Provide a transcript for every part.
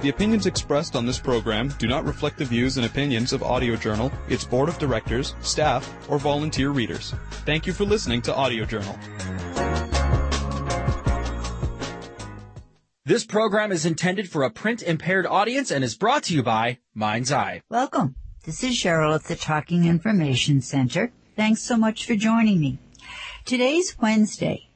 The opinions expressed on this program do not reflect the views and opinions of Audio Journal, its board of directors, staff, or volunteer readers. Thank you for listening to Audio Journal. This program is intended for a print-impaired audience and is brought to you by Mind's Eye. Welcome. This is Cheryl at the Talking Information Center. Thanks so much for joining me. Today's Wednesday,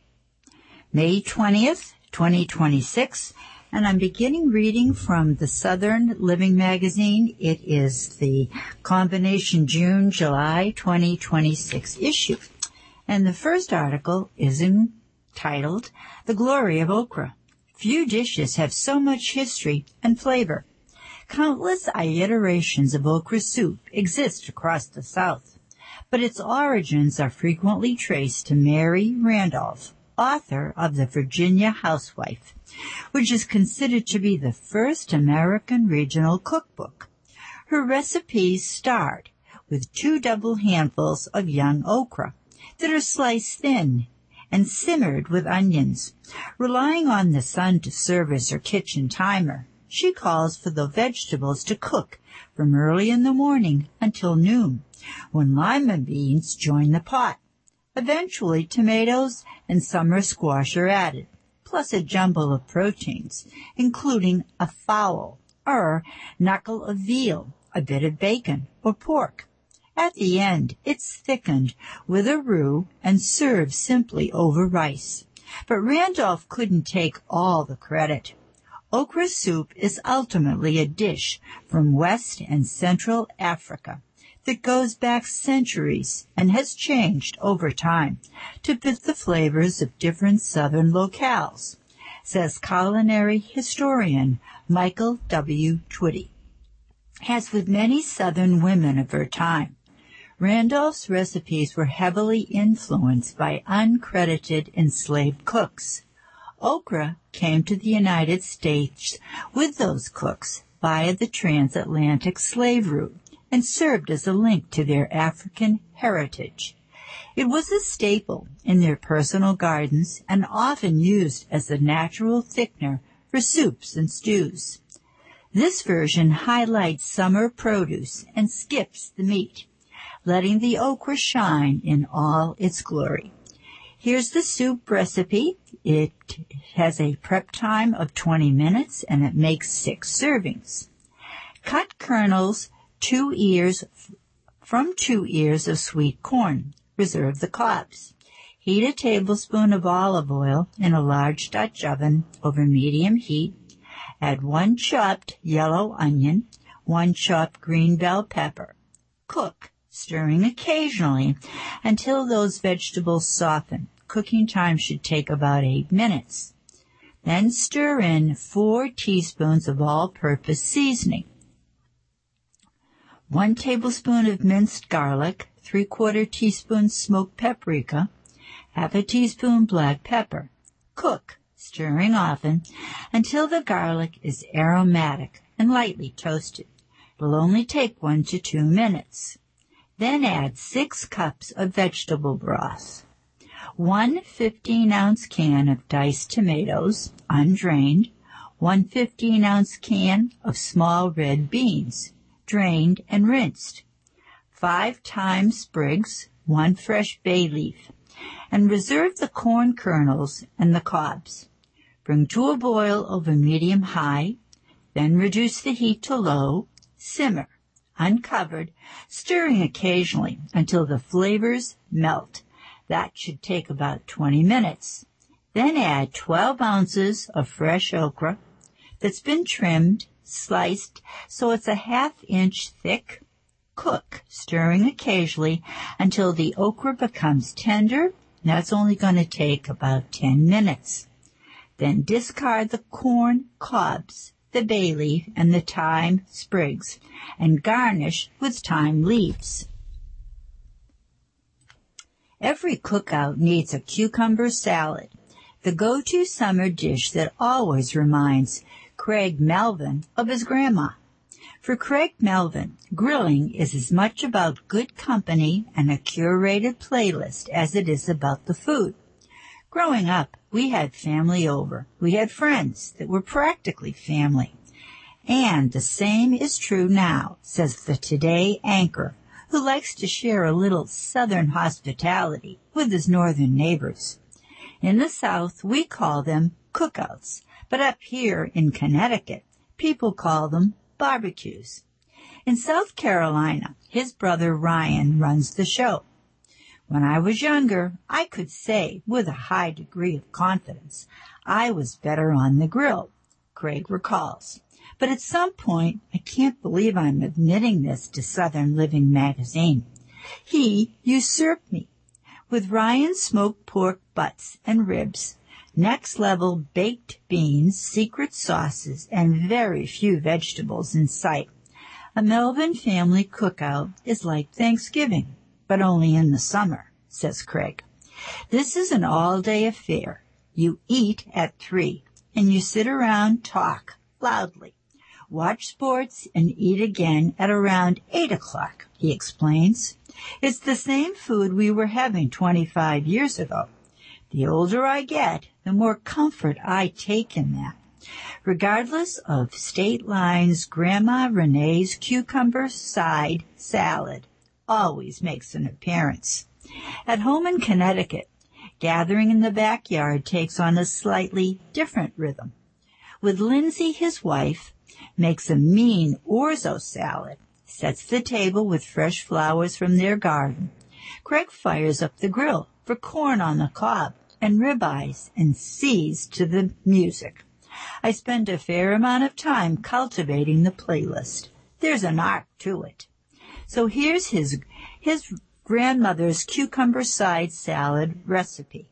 May 20th, 2026, and I'm beginning reading from the Southern Living Magazine. It is the combination June-July 2026 issue. And the first article is entitled, The Glory of Okra. Few dishes have so much history and flavor. Countless iterations of okra soup exist across the South, but its origins are frequently traced to Mary Randolph, author of The Virginia Housewife, which is considered to be the first American regional cookbook. Her recipes start with 2 double handfuls of young okra that are sliced thin and simmered with onions. Relying on the sun to serve as her kitchen timer, she calls for the vegetables to cook from early in the morning until noon, when lima beans join the pot. Eventually, tomatoes and summer squash are added, plus a jumble of proteins, including a fowl or knuckle of veal, a bit of bacon or pork. At the end, it's thickened with a roux and served simply over rice. But Randolph couldn't take all the credit. Okra soup is ultimately a dish from West and Central Africa that goes back centuries and has changed over time to fit the flavors of different southern locales, says culinary historian Michael W. Twitty. As with many southern women of her time, Randolph's recipes were heavily influenced by uncredited enslaved cooks. Okra came to the United States with those cooks via the transatlantic slave route and served as a link to their African heritage. It was a staple in their personal gardens and often used as a natural thickener for soups and stews. This version highlights summer produce and skips the meat, letting the okra shine in all its glory. Here's the soup recipe. It has a prep time of 20 minutes and it makes 6 servings. Cut kernels 2 ears of sweet corn. Reserve the cobs. Heat a tablespoon of olive oil in a large Dutch oven over medium heat. Add 1 chopped yellow onion, 1 chopped green bell pepper. Cook, stirring occasionally until those vegetables soften. Cooking time should take about 8 minutes. Then stir in 4 teaspoons of all-purpose seasoning. 1 tablespoon of minced garlic, 3/4 teaspoon smoked paprika, 1/2 teaspoon black pepper. Cook, stirring often, until the garlic is aromatic and lightly toasted. It'll only take 1 to 2 minutes. Then add 6 cups of vegetable broth. 1 15-ounce can of diced tomatoes, undrained, 1 15-ounce can of small red beans, drained and rinsed, 5 thyme sprigs, 1 fresh bay leaf, and reserve the corn kernels and the cobs. Bring to a boil over medium-high, then reduce the heat to low, simmer, uncovered, stirring occasionally until the flavors melt. That should take about 20 minutes. Then add 12 ounces of fresh okra that's been trimmed, sliced so it's a 1/2 inch thick. Cook, stirring occasionally until the okra becomes tender. That's only going to take about 10 minutes. Then discard the corn cobs, the bay leaf, and the thyme sprigs, and garnish with thyme leaves. Every cookout needs a cucumber salad, the go-to summer dish that always reminds Craig Melvin of his grandma. For Craig Melvin, grilling is as much about good company and a curated playlist as it is about the food. Growing up, we had family over. We had friends that were practically family. And the same is true now, says the Today anchor, who likes to share a little Southern hospitality with his Northern neighbors. In the South, we call them cookouts, but up here in Connecticut, people call them barbecues. In South Carolina, his brother Ryan runs the show. When I was younger, I could say with a high degree of confidence I was better on the grill, Craig recalls. But at some point, I can't believe I'm admitting this to Southern Living magazine, he usurped me. With Ryan's smoked pork butts and ribs, next-level baked beans, secret sauces, and very few vegetables in sight, a Melvin family cookout is like Thanksgiving, but only in the summer, says Craig. This is an all-day affair. You eat at 3, and you sit around, talk loudly, watch sports, and eat again at around 8 o'clock, he explains. It's the same food we were having 25 years ago. The older I get, the more comfort I take in that. Regardless of state lines, Grandma Renee's cucumber side salad always makes an appearance. At home in Connecticut, gathering in the backyard takes on a slightly different rhythm. With Lindsay, his wife, makes a mean orzo salad, sets the table with fresh flowers from their garden. Craig fires up the grill for corn on the cob and ribeyes and sees to the music. I spend a fair amount of time cultivating the playlist. There's an art to it. So here's his grandmother's cucumber side salad recipe.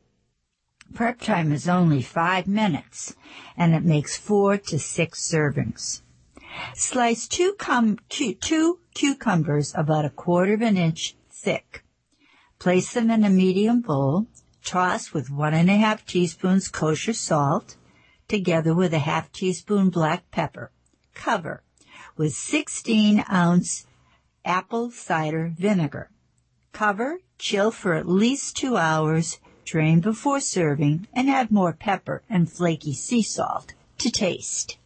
Prep time is only 5 minutes, and it makes 4 to 6 servings. Slice two cucumbers about 1/4 of an inch thick. Place them in a medium bowl. Toss with 1½ teaspoons kosher salt, together with a ½ teaspoon black pepper. Cover with 16-ounce apple cider vinegar. Cover, chill for at least 2 hours, drain before serving, and add more pepper and flaky sea salt to taste.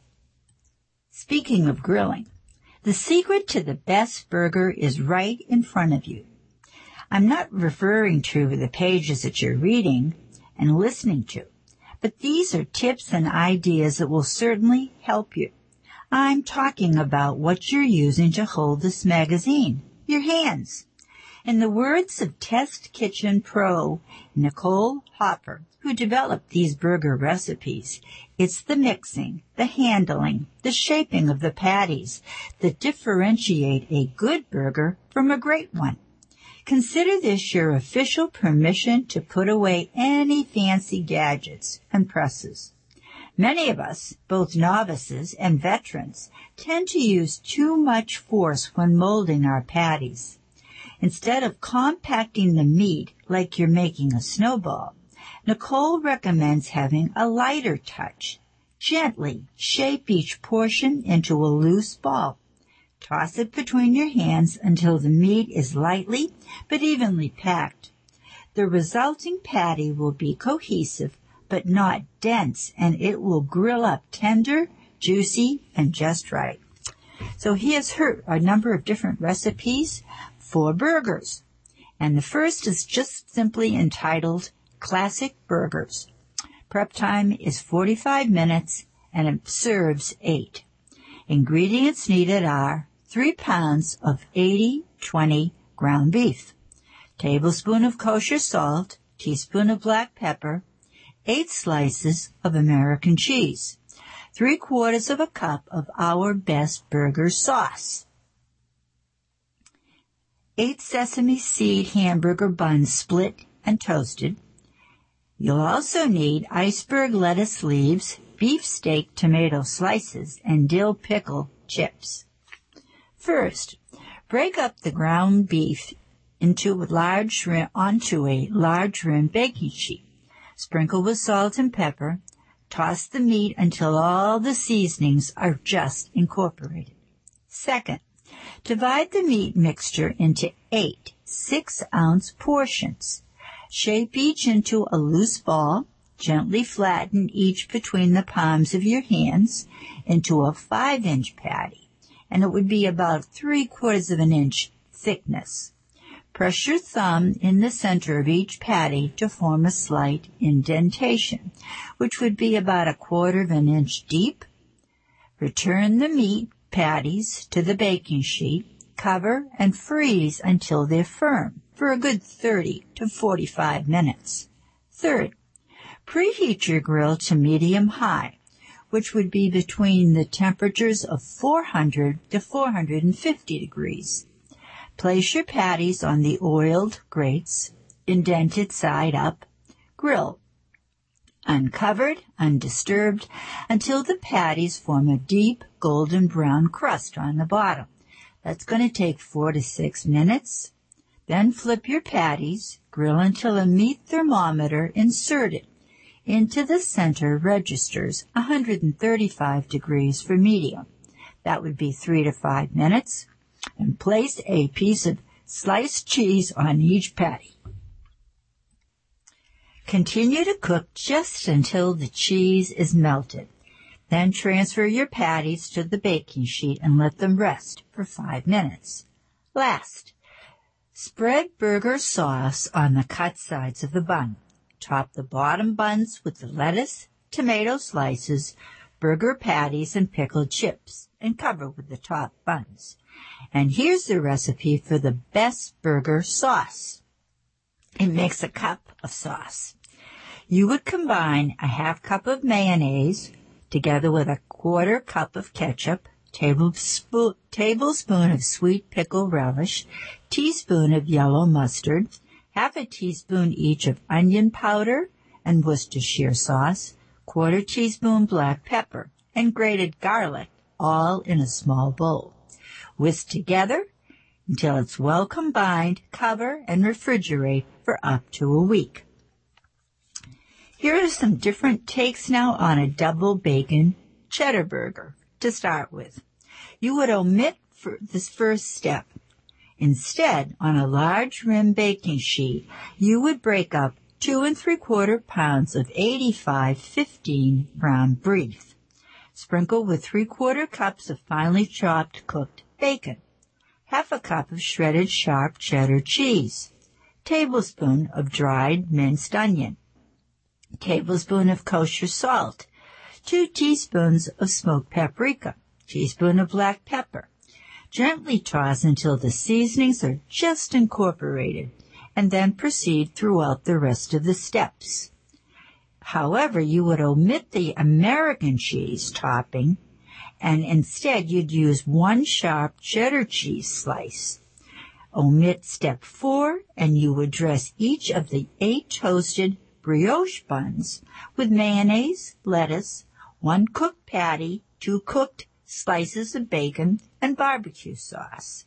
Speaking of grilling, the secret to the best burger is right in front of you. I'm not referring to the pages that you're reading and listening to, but these are tips and ideas that will certainly help you. I'm talking about what you're using to hold this magazine, your hands. In the words of Test Kitchen Pro Nicole Hopper, who developed these burger recipes, it's the mixing, the handling, the shaping of the patties that differentiate a good burger from a great one. Consider this your official permission to put away any fancy gadgets and presses. Many of us, both novices and veterans, tend to use too much force when molding our patties. Instead of compacting the meat like you're making a snowball, Nicole recommends having a lighter touch. Gently shape each portion into a loose ball. Toss it between your hands until the meat is lightly but evenly packed. The resulting patty will be cohesive but not dense, and it will grill up tender, juicy, and just right. So he has heard a number of different recipes for burgers, and the first is just simply entitled Classic Burgers. Prep time is 45 minutes, and it serves 8. Ingredients needed are 3 pounds of 80/20 ground beef, tablespoon of kosher salt, teaspoon of black pepper, 8 slices of American cheese, 3/4 of a cup of our best burger sauce, 8 sesame seed hamburger buns split and toasted. You'll also need iceberg lettuce leaves, beefsteak tomato slices, and dill pickle chips. First, break up the ground beef onto a large rim baking sheet. Sprinkle with salt and pepper. Toss the meat until all the seasonings are just incorporated. Second, divide the meat mixture into 8 6-ounce portions. Shape each into a loose ball. Gently flatten each between the palms of your hands into a 5-inch patty, and it would be about 3/4 of an inch thickness. Press your thumb in the center of each patty to form a slight indentation, which would be about 1/4 of an inch deep. Return the meat patties to the baking sheet, cover, and freeze until they're firm for a good 30 to 45 minutes. Third, preheat your grill to medium-high, which would be between the temperatures of 400 to 450 degrees. Place your patties on the oiled grates, indented side up. Grill uncovered, undisturbed, until the patties form a deep golden brown crust on the bottom. That's going to take 4 to 6 minutes. Then flip your patties, grill until a meat thermometer inserted into the center registers 135 degrees for medium. That would be 3 to 5 minutes. And place a piece of sliced cheese on each patty. Continue to cook just until the cheese is melted. Then transfer your patties to the baking sheet and let them rest for 5 minutes. Last, spread burger sauce on the cut sides of the bun. Top the bottom buns with the lettuce, tomato slices, burger patties, and pickled chips, and cover with the top buns. And here's the recipe for the best burger sauce. It makes a cup of sauce. You would combine a 1/2 cup of mayonnaise together with 1/4 cup of ketchup, tablespoon of sweet pickle relish, teaspoon of yellow mustard, 1/2 teaspoon each of onion powder and Worcestershire sauce, 1/4 teaspoon black pepper, and grated garlic, all in a small bowl. Whisk together until it's well combined, cover, and refrigerate for up to a week. Here are some different takes now on a double bacon cheddar burger. To start with, you would omit this first step. Instead, on a large rim baking sheet, you would break up 2 3/4 pounds of 85-15 ground beef. Sprinkle with 3/4 cups of finely chopped cooked bacon, 1/2 cup of shredded sharp cheddar cheese, tablespoon of dried minced onion, tablespoon of kosher salt, 2 teaspoons of smoked paprika, teaspoon of black pepper. Gently toss until the seasonings are just incorporated, and then proceed throughout the rest of the steps. However, you would omit the American cheese topping, and instead you'd use 1 sharp cheddar cheese slice. Omit step 4, and you would dress each of the 8 toasted brioche buns with mayonnaise, lettuce, 1 cooked patty, 2 cooked slices of bacon, and barbecue sauce.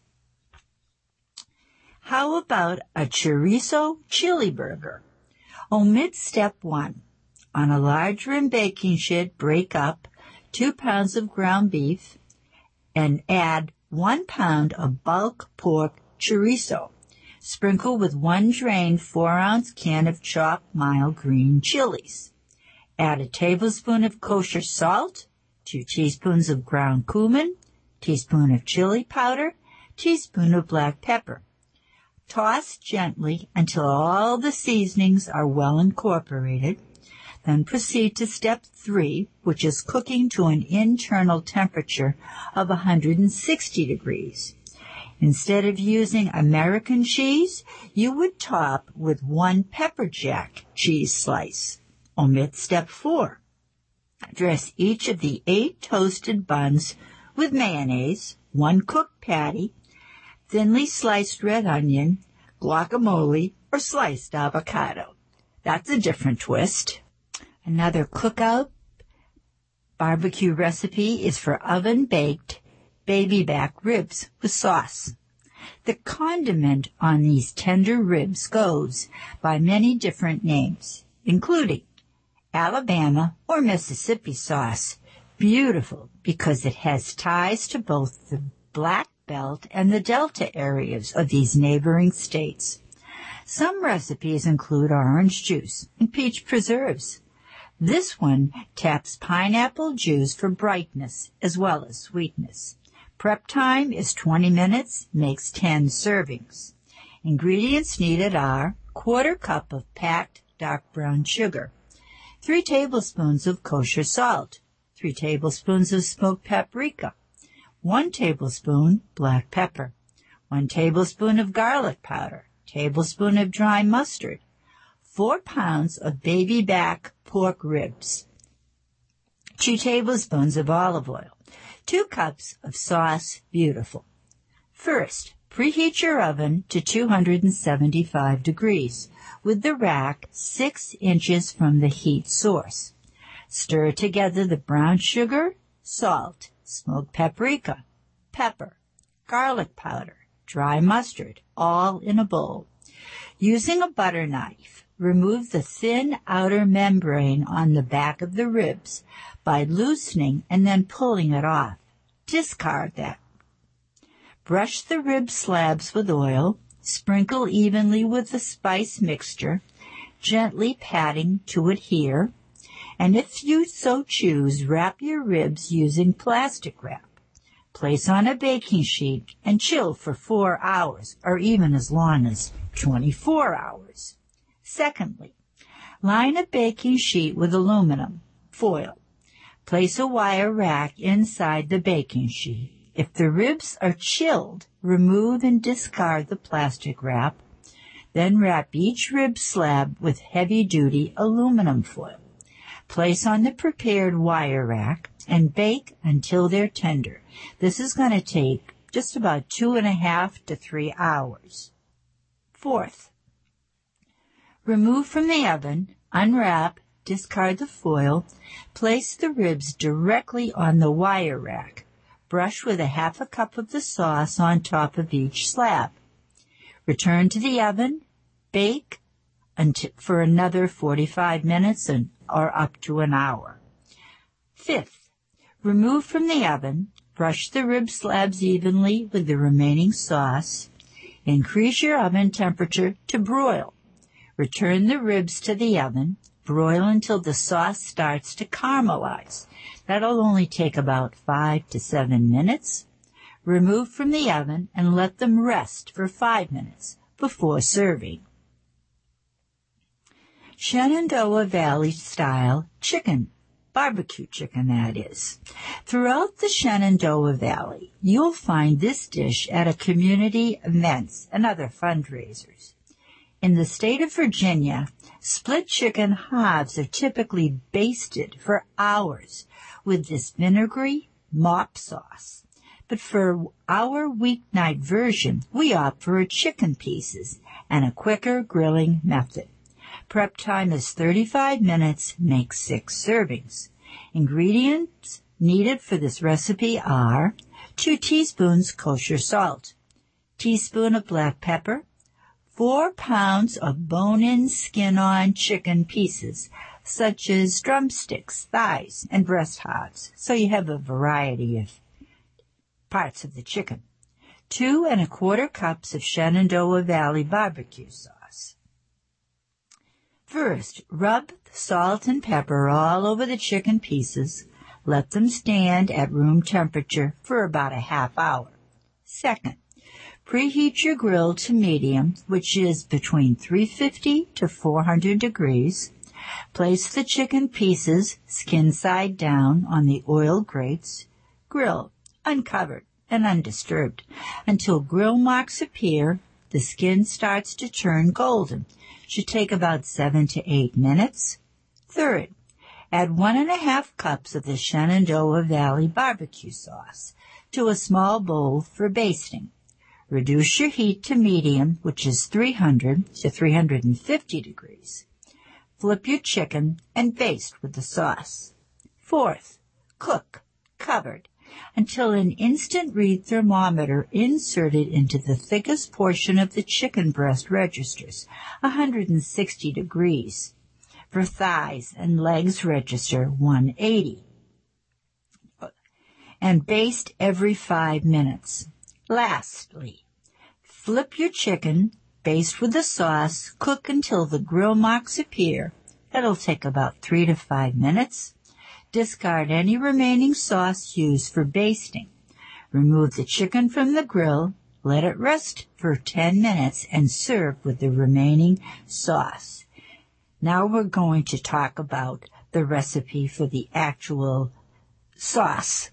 How about a chorizo chili burger? Omit step 1. On a large rim baking sheet, break up 2 pounds of ground beef and add 1 pound of bulk pork chorizo. Sprinkle with 1 drained 4-ounce can of chopped mild green chilies. Add a tablespoon of kosher salt, 2 teaspoons of ground cumin, teaspoon of chili powder, teaspoon of black pepper. Toss gently until all the seasonings are well incorporated. Then proceed to step 3, which is cooking to an internal temperature of 160 degrees. Instead of using American cheese, you would top with 1 pepper jack cheese slice. Omit step 4. Dress each of the 8 toasted buns with mayonnaise, 1 cooked patty, thinly sliced red onion, guacamole, or sliced avocado. That's a different twist. Another cookout barbecue recipe is for oven-baked baby back ribs with sauce. The condiment on these tender ribs goes by many different names, including Alabama or Mississippi sauce. Beautiful because it has ties to both the Black Belt and the Delta areas of these neighboring states. Some recipes include orange juice and peach preserves. This one taps pineapple juice for brightness as well as sweetness. Prep time is 20 minutes, makes 10 servings. Ingredients needed are 1/4 cup of packed dark brown sugar, 3 tablespoons of kosher salt, 3 tablespoons of smoked paprika, 1 tablespoon black pepper, 1 tablespoon of garlic powder, tablespoon of dry mustard, 4 pounds of baby back pork ribs, 2 tablespoons of olive oil, 2 cups of sauce beautiful. First, preheat your oven to 275 degrees with the rack 6 inches from the heat source. Stir together the brown sugar, salt, smoked paprika, pepper, garlic powder, dry mustard, all in a bowl. Using a butter knife, remove the thin outer membrane on the back of the ribs by loosening and then pulling it off. Discard that. Brush the rib slabs with oil, sprinkle evenly with the spice mixture, gently patting to adhere, and if you so choose, wrap your ribs using plastic wrap. Place on a baking sheet and chill for 4 hours, or even as long as 24 hours. Secondly, line a baking sheet with aluminum foil. Place a wire rack inside the baking sheet. If the ribs are chilled, remove and discard the plastic wrap. Then wrap each rib slab with heavy-duty aluminum foil. Place on the prepared wire rack and bake until they're tender. This is going to take just about 2.5 to 3 hours. Fourth, remove from the oven, unwrap, discard the foil, place the ribs directly on the wire rack. Brush with 1/2 cup of the sauce on top of each slab. Return to the oven, bake for another 45 minutes or up to an hour. Fifth, remove from the oven, brush the rib slabs evenly with the remaining sauce. Increase your oven temperature to broil. Return the ribs to the oven. Broil until the sauce starts to caramelize. That'll only take about 5 to 7 minutes. Remove from the oven and let them rest for 5 minutes before serving. Shenandoah Valley style chicken, barbecue chicken that is. Throughout the Shenandoah Valley, you'll find this dish at a community events and other fundraisers. In the state of Virginia, split chicken halves are typically basted for hours with this vinegary mop sauce. But for our weeknight version, we opt for chicken pieces and a quicker grilling method. Prep time is 35 minutes, make 6 servings. Ingredients needed for this recipe are 2 teaspoons kosher salt, teaspoon of black pepper, 4 pounds of bone-in, skin-on chicken pieces, such as drumsticks, thighs, and breast halves, so you have a variety of parts of the chicken. 2 1/4 cups of Shenandoah Valley barbecue sauce. First, rub the salt and pepper all over the chicken pieces. Let them stand at room temperature for about a half hour. Second, preheat your grill to medium, which is between 350 to 400 degrees. Place the chicken pieces skin side down on the oil grates. Grill uncovered and undisturbed until grill marks appear. The skin starts to turn golden. Should take about 7 to 8 minutes. Third, add 1.5 cups of the Shenandoah Valley barbecue sauce to a small bowl for basting. Reduce your heat to medium, which is 300 to 350 degrees. Flip your chicken and baste with the sauce. Fourth, cook, covered, until an instant read thermometer inserted into the thickest portion of the chicken breast registers, 160 degrees. For thighs and legs register 180. And baste every 5 minutes. Lastly, flip your chicken, baste with the sauce, cook until the grill marks appear, It'll take about 3 to 5 minutes. Discard any remaining sauce used for basting. Remove the chicken from the grill, let it rest for 10 minutes, and serve with the remaining sauce. Now we're going to talk about the recipe for the actual sauce.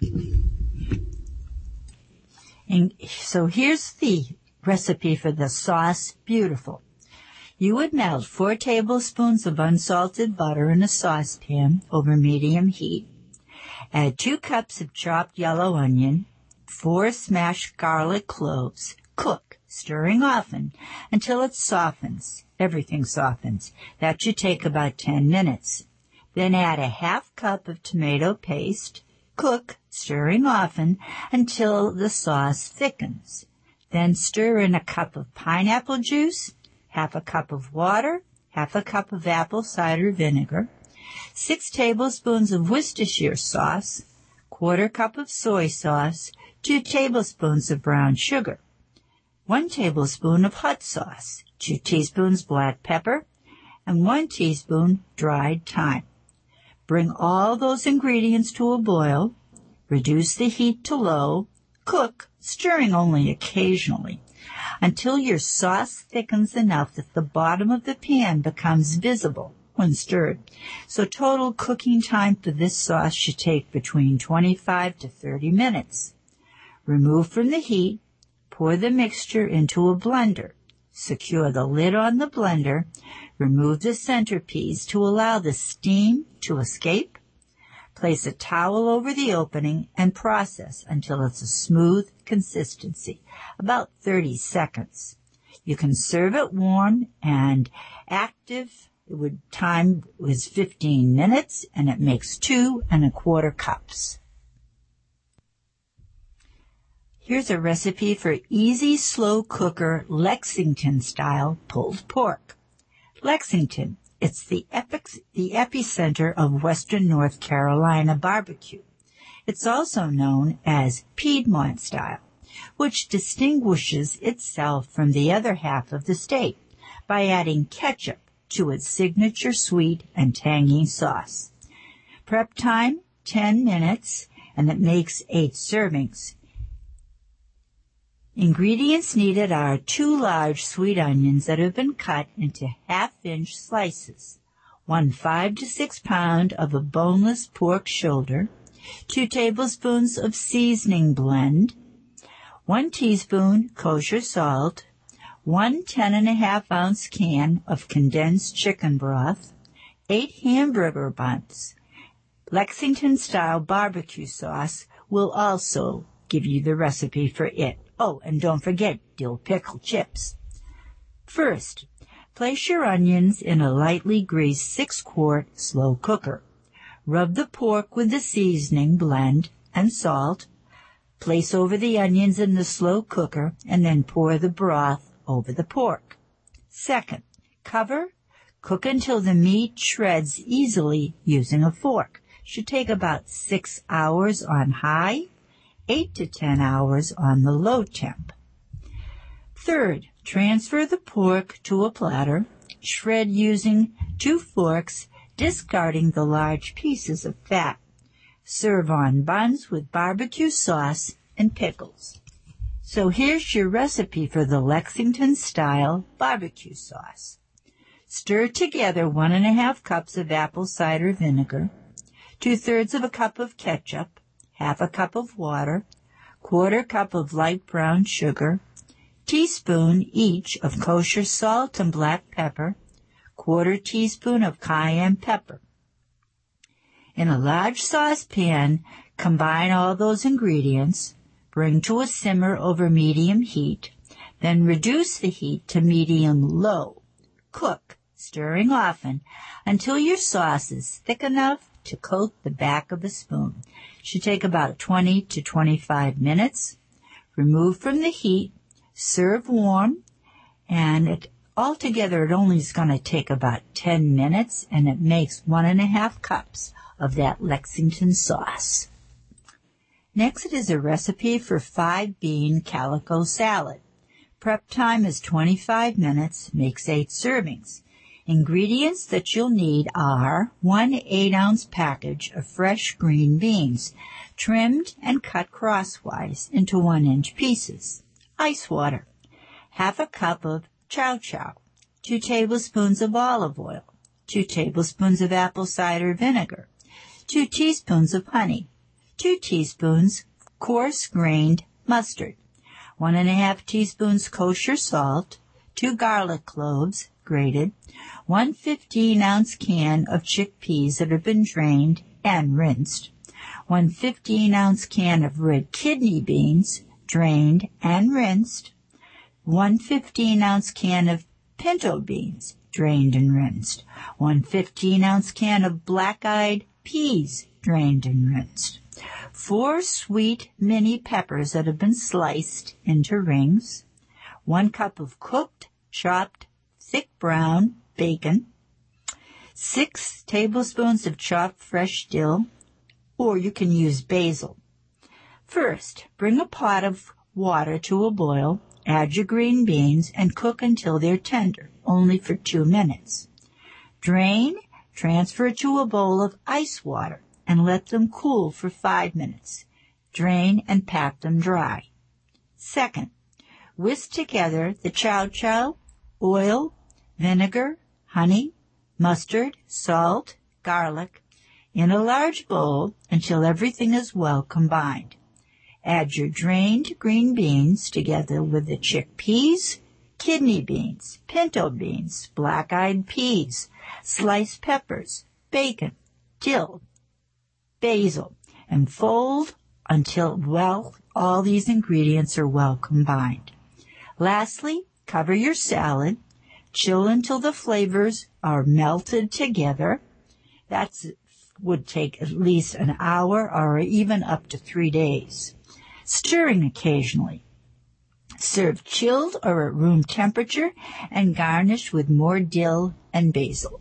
And so here's the recipe for the sauce. Beautiful. You would melt 4 tablespoons of unsalted butter in a saucepan over medium heat. Add 2 cups of chopped yellow onion, 4 smashed garlic cloves. Cook, stirring often, until it softens. Everything softens. That should take about 10 minutes. Then add a half cup of tomato paste. Cook, stirring often, until the sauce thickens. Then stir in a cup of pineapple juice, half a cup of water, half a cup of apple cider vinegar, 6 tablespoons of Worcestershire sauce, 1/4 cup of soy sauce, 2 tablespoons of brown sugar, 1 tablespoon of hot sauce, 2 teaspoons black pepper, and 1 teaspoon dried thyme. Bring all those ingredients to a boil. Reduce the heat to low. Cook, stirring only occasionally, until your sauce thickens enough that the bottom of the pan becomes visible when stirred. So total cooking time for this sauce should take between 25 to 30 minutes. Remove from the heat. Pour the mixture into a blender. Secure the lid on the blender. Remove the centerpiece to allow the steam to escape. Place a towel over the opening and process until it's a smooth consistency, about 30 seconds. You can serve it warm and active. Time was 15 minutes, and it makes 2 1/4 cups. Here's a recipe for easy slow cooker Lexington-style pulled pork. Lexington, it's the epicenter of Western North Carolina barbecue. It's also known as Piedmont style, which distinguishes itself from the other half of the state by adding ketchup to its signature sweet and tangy sauce. Prep time, 10 minutes, and it makes 8 servings. Ingredients needed are 2 large sweet onions that have been cut into half-inch slices, 1 5 to 6 pound of a boneless pork shoulder, 2 tablespoons of seasoning blend, 1 teaspoon kosher salt, 1 10.5-ounce can of condensed chicken broth, 8 hamburger buns. Lexington-style barbecue sauce will also give you the recipe for it. Oh, and don't forget dill pickle chips. First, place your onions in a lightly greased 6-quart slow cooker. Rub the pork with the seasoning blend and salt. Place over the onions in the slow cooker and then pour the broth over the pork. Second, cover. Cook until the meat shreds easily using a fork. Should take about 6 hours on high, 8 to 10 hours on the low temp. Third, transfer the pork to a platter. Shred using 2 forks, discarding the large pieces of fat. Serve on buns with barbecue sauce and pickles. So here's your recipe for the Lexington-style barbecue sauce. Stir together 1 1/2 cups of apple cider vinegar, 2/3 of a cup of ketchup, half a cup of water, 1/4 cup of light brown sugar, teaspoon each of kosher salt and black pepper, 1/4 teaspoon of cayenne pepper. In a large saucepan, combine all those ingredients, bring to a simmer over medium heat, then reduce the heat to medium-low. Cook, stirring often, until your sauce is thick enough to coat the back of a spoon. Should take about 20 to 25 minutes. Remove from the heat, serve warm, and altogether it only is going to take about 10 minutes, and it makes 1 1/2 cups of that Lexington sauce. Next, it is a recipe for 5-bean calico salad. Prep time is 25 minutes, makes 8 servings. Ingredients that you'll need are 1 8-ounce package of fresh green beans, trimmed and cut crosswise into 1-inch pieces. Ice water. Half a cup of chow chow. 2 tablespoons of olive oil. 2 tablespoons of apple cider vinegar. 2 teaspoons of honey. 2 teaspoons coarse-grained mustard. 1½ teaspoons kosher salt. 2 garlic cloves, grated. 1 15-ounce can of chickpeas that have been drained and rinsed. 1 15-ounce can of red kidney beans, drained and rinsed. 1 15-ounce can of pinto beans, drained and rinsed. 1 15-ounce can of black-eyed peas, drained and rinsed. 4 sweet mini peppers that have been sliced into rings. 1 cup of cooked, chopped, thick brown bacon. 6 tablespoons of chopped fresh dill, or you can use basil. First, bring a pot of water to a boil, add your green beans, and cook until they're tender, only for 2 minutes. Drain, transfer to a bowl of ice water, and let them cool for 5 minutes. Drain and pat them dry. Second, whisk together the chow chow, oil, vinegar, honey, mustard, salt, garlic, in a large bowl until everything is well combined. Add your drained green beans together with the chickpeas, kidney beans, pinto beans, black-eyed peas, sliced peppers, bacon, dill, basil, and fold until all these ingredients are well combined. Lastly, cover your salad, chill until the flavors are melted together. That would take at least an hour or even up to 3 days. Stirring occasionally. Serve chilled or at room temperature and garnish with more dill and basil.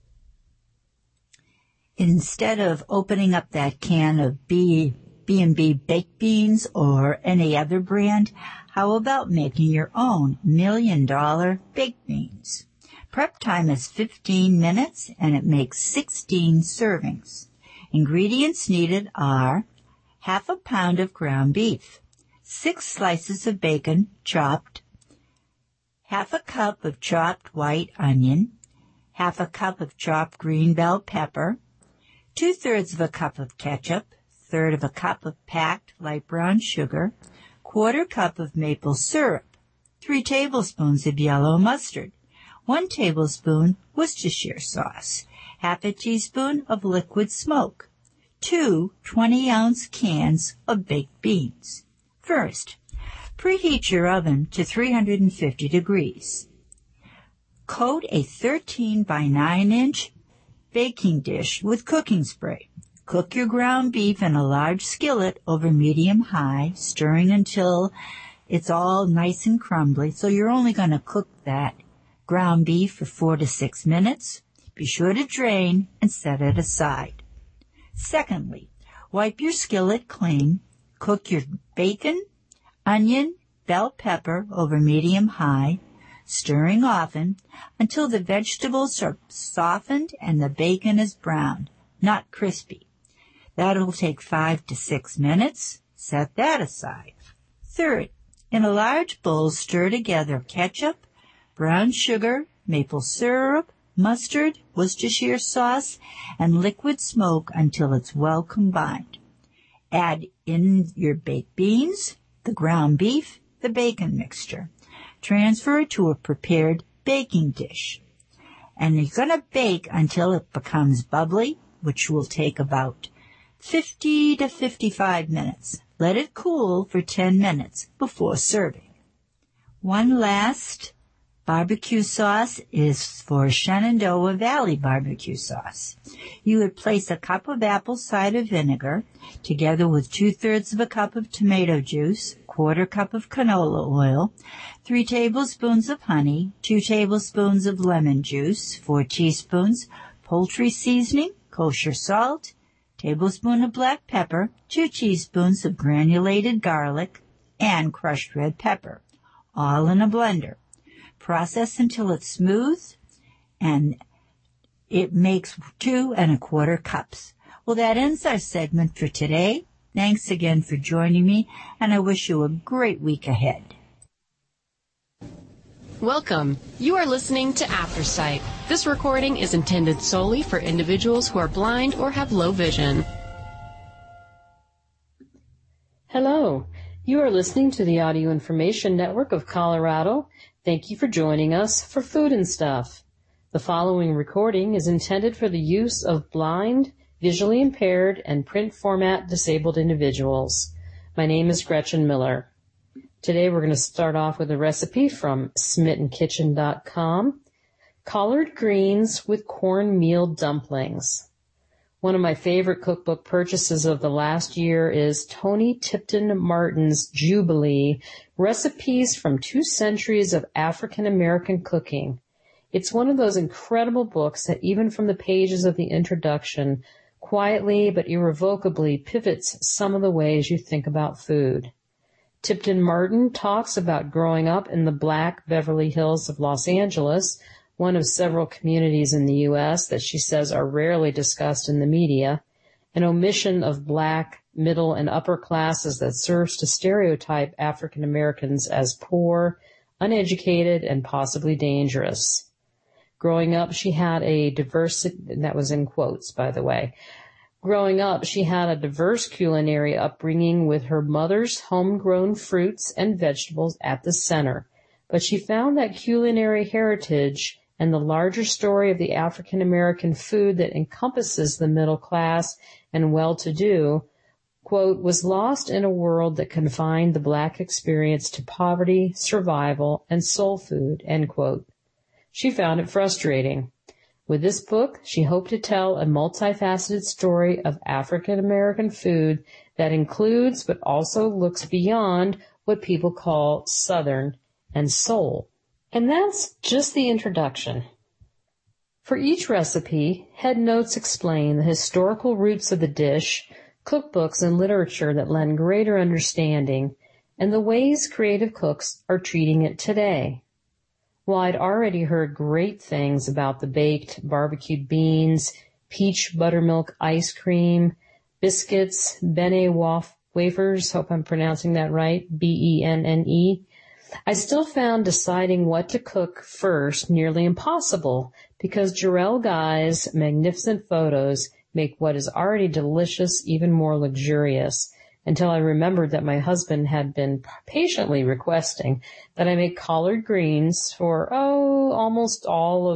Instead of opening up that can of B&B baked beans or any other brand, how about making your own $1 million baked beans? Prep time is 15 minutes and it makes 16 servings. Ingredients needed are half a pound of ground beef, 6 slices of bacon chopped, half a cup of chopped white onion, half a cup of chopped green bell pepper, 2/3 of a cup of ketchup, 1/3 of a cup of packed light brown sugar, 1/4 cup of maple syrup, 3 tablespoons of yellow mustard, 1 tablespoon Worcestershire sauce, half a teaspoon of liquid smoke, 2 20-ounce cans of baked beans. First, preheat your oven to 350 degrees. Coat a 13 by 9-inch baking dish with cooking spray. Cook your ground beef in a large skillet over medium-high, stirring until it's all nice and crumbly. So you're only going to cook that ground beef for 4 to 6 minutes. Be sure to drain and set it aside. Secondly, wipe your skillet clean. Cook your bacon, onion, bell pepper over medium-high, stirring often until the vegetables are softened and the bacon is browned, not crispy. That'll take 5 to 6 minutes. Set that aside. Third, in a large bowl, stir together ketchup, brown sugar, maple syrup, mustard, Worcestershire sauce, and liquid smoke until it's well combined. Add in your baked beans, the ground beef, the bacon mixture. Transfer it to a prepared baking dish. And you're going to bake until it becomes bubbly, which will take about 50 to 55 minutes. Let it cool for 10 minutes before serving. One last barbecue sauce is for Shenandoah Valley barbecue sauce. You would place a cup of apple cider vinegar together with 2/3 of a cup of tomato juice, 1/4 cup of canola oil, 3 tablespoons of honey, 2 tablespoons of lemon juice, 4 teaspoons poultry seasoning, kosher salt, tablespoon of black pepper, 2 teaspoons of granulated garlic, and crushed red pepper, all in a blender. Process until it's smooth and it makes 2 1/4 cups. Well, that ends our segment for today. Thanks again for joining me, and I wish you a great week ahead. Welcome. You are listening to Aftersight. This recording is intended solely for individuals who are blind or have low vision. Hello. You are listening to the Audio Information Network of Colorado. Thank you for joining us for Food and Stuff. The following recording is intended for the use of blind, visually impaired, and print format disabled individuals. My name is Gretchen Miller. Today we're going to start off with a recipe from SmittenKitchen.com. Collard greens with cornmeal dumplings. One of my favorite cookbook purchases of the last year is Tony Tipton Martin's Jubilee, Recipes from 2 Centuries of African American Cooking. It's one of those incredible books that even from the pages of the introduction, quietly but irrevocably pivots some of the ways you think about food. Tipton Martin talks about growing up in the Black Beverly Hills of Los Angeles, one of several communities in the U.S. that she says are rarely discussed in the media, an omission of Black, middle, and upper classes that serves to stereotype African Americans as poor, uneducated, and possibly dangerous. Growing up, she had a diverse, and that was in quotes, by the way. Growing up, she had a diverse culinary upbringing with her mother's homegrown fruits and vegetables at the center. But she found that culinary heritage and the larger story of the African American food that encompasses the middle class and well-to-do, quote, was lost in a world that confined the Black experience to poverty, survival, and soul food, end quote. She found it frustrating. With this book, she hoped to tell a multifaceted story of African American food that includes but also looks beyond what people call Southern and soul. And that's just the introduction. For each recipe, head notes explain the historical roots of the dish, cookbooks and literature that lend greater understanding, and the ways creative cooks are treating it today. While I'd already heard great things about the baked barbecued beans, peach buttermilk ice cream, biscuits, benne wafers, hope I'm pronouncing that right, Benne, I still found deciding what to cook first nearly impossible because Jarrell Guy's magnificent photos make what is already delicious even more luxurious, until I remembered that my husband had been patiently requesting that I make collard greens for, almost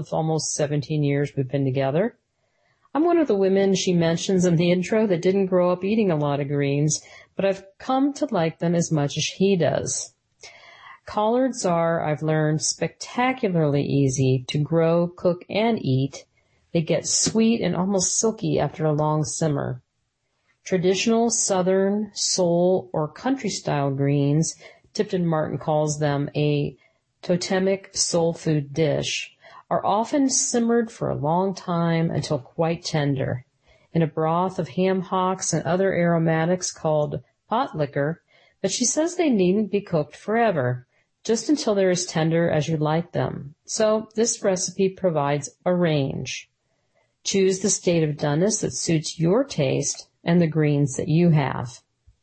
17 years we've been together. I'm one of the women she mentions in the intro that didn't grow up eating a lot of greens, but I've come to like them as much as he does. Collards are, I've learned, spectacularly easy to grow, cook, and eat. They get sweet and almost silky after a long simmer. Traditional Southern, soul, or country-style greens, Tipton Martin calls them a totemic soul food dish, are often simmered for a long time until quite tender. In a broth of ham hocks and other aromatics called pot liquor, but she says they needn't be cooked forever, just until they're as tender as you like them. So this recipe provides a range. Choose the state of doneness that suits your taste and the greens that you have.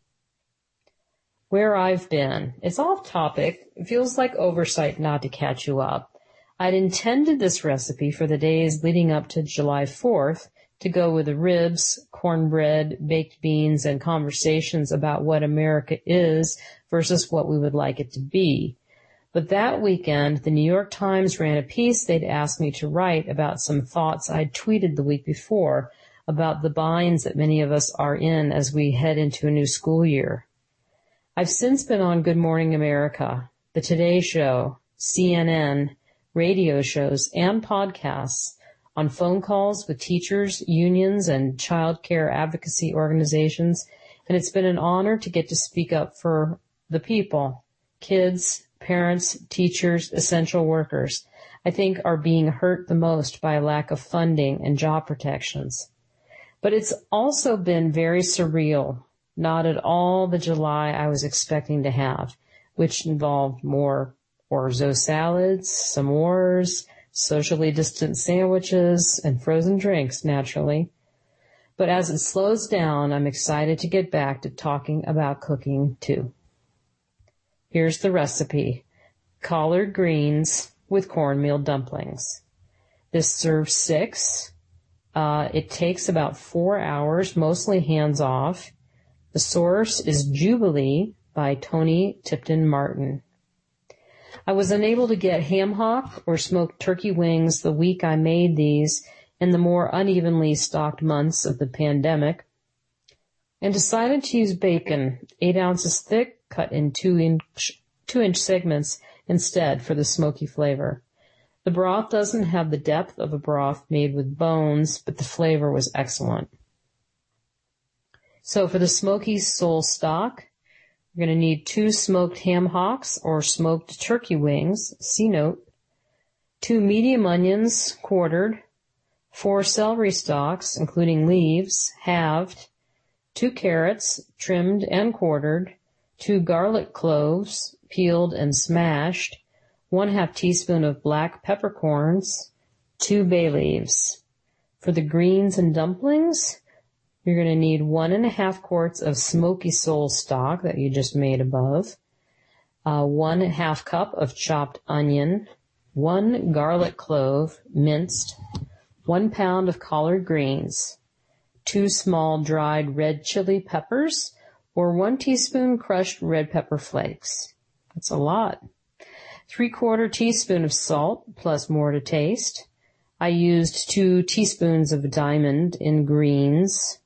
Where I've been. It's off topic. It feels like oversight not to catch you up. I'd intended this recipe for the days leading up to July 4th to go with the ribs, cornbread, baked beans, and conversations about what America is versus what we would like it to be. But that weekend, the New York Times ran a piece they'd asked me to write about some thoughts I'd tweeted the week before about the binds that many of us are in as we head into a new school year. I've since been on Good Morning America, The Today Show, CNN, radio shows, and podcasts, on phone calls with teachers, unions, and child care advocacy organizations, and it's been an honor to get to speak up for the people, kids, parents, teachers, essential workers, I think are being hurt the most by a lack of funding and job protections. But it's also been very surreal, not at all the July I was expecting to have, which involved more orzo salads, s'mores, socially distant sandwiches, and frozen drinks, naturally. But as it slows down, I'm excited to get back to talking about cooking, too. Here's the recipe. Collard greens with cornmeal dumplings. This serves 6. It takes about 4 hours, mostly hands-off. The source is Jubilee by Tony Tipton Martin. I was unable to get ham hock or smoked turkey wings the week I made these in the more unevenly stocked months of the pandemic, and decided to use bacon, 8 ounces thick, cut in 2-inch segments instead for the smoky flavor. The broth doesn't have the depth of a broth made with bones, but the flavor was excellent. So for the smoky sole stock, you're going to need 2 smoked ham hocks or smoked turkey wings, see note, 2 medium onions, quartered, 4 celery stalks, including leaves, halved, 2 carrots, trimmed and quartered, 2 garlic cloves, peeled and smashed, 1/2 teaspoon of black peppercorns, 2 bay leaves. For the greens and dumplings, you're going to need 1.5 quarts of smoky sole stock that you just made above, 1/2 cup of chopped onion, 1 garlic clove, minced, 1 pound of collard greens, 2 small dried red chili peppers, or 1 teaspoon crushed red pepper flakes. That's a lot. 3/4 teaspoon of salt, plus more to taste. I used 2 teaspoons of diamond in greens.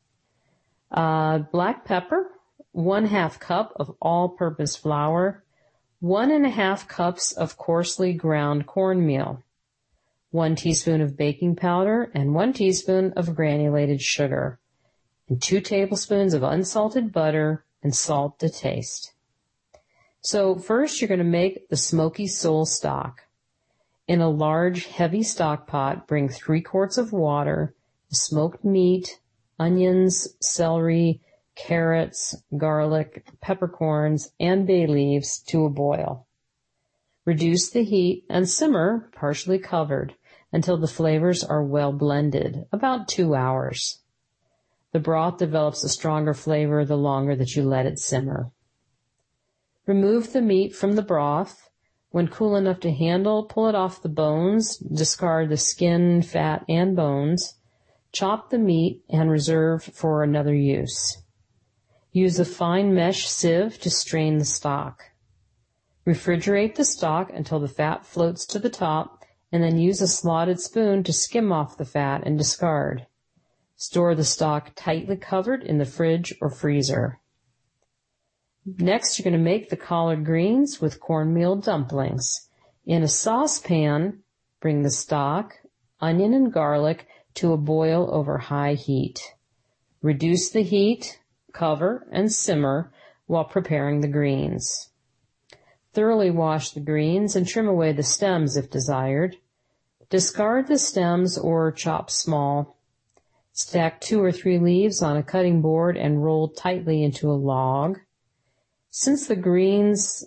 Black pepper, 1/2 cup of all-purpose flour, 1.5 cups of coarsely ground cornmeal, 1 teaspoon of baking powder, and 1 teaspoon of granulated sugar, and 2 tablespoons of unsalted butter and salt to taste. So first you're going to make the smoky sole stock. In a large, heavy stock pot, bring 3 quarts of water, smoked meat, onions, celery, carrots, garlic, peppercorns, and bay leaves to a boil. Reduce the heat and simmer, partially covered, until the flavors are well blended, about 2 hours. The broth develops a stronger flavor the longer that you let it simmer. Remove the meat from the broth. When cool enough to handle, pull it off the bones, discard the skin, fat, and bones. Chop the meat and reserve for another use. Use a fine mesh sieve to strain the stock. Refrigerate the stock until the fat floats to the top, and then use a slotted spoon to skim off the fat and discard. Store the stock tightly covered in the fridge or freezer. Next, you're going to make the collard greens with cornmeal dumplings. In a saucepan, bring the stock, onion, and garlic to a boil over high heat. Reduce the heat, cover, and simmer while preparing the greens. Thoroughly wash the greens and trim away the stems if desired. Discard the stems or chop small. Stack 2 or 3 leaves on a cutting board and roll tightly into a log. Slice the greens